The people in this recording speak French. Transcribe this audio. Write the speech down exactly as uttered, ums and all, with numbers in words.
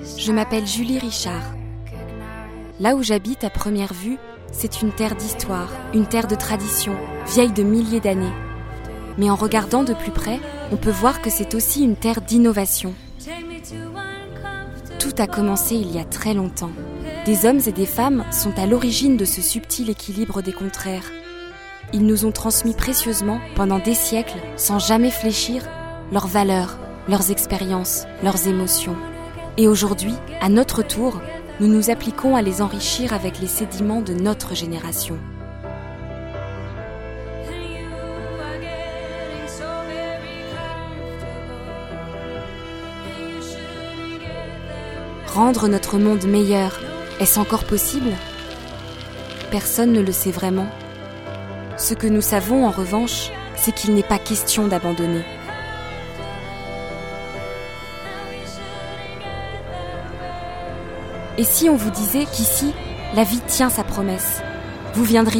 Je m'appelle Julie Richard. Là où j'habite à première vue, c'est une terre d'histoire, une terre de tradition, vieille de milliers d'années. Mais en regardant de plus près, on peut voir que c'est aussi une terre d'innovation. Tout a commencé il y a très longtemps. Des hommes et des femmes sont à l'origine de ce subtil équilibre des contraires. Ils nous ont transmis précieusement, pendant des siècles, sans jamais fléchir, leurs valeurs, leurs expériences, leurs émotions. Et aujourd'hui, à notre tour, nous nous appliquons à les enrichir avec les sédiments de notre génération. Rendre notre monde meilleur, est-ce encore possible ? Personne ne le sait vraiment. Ce que nous savons en revanche, c'est qu'il n'est pas question d'abandonner. Et si on vous disait qu'ici, la vie tient sa promesse, vous viendriez ?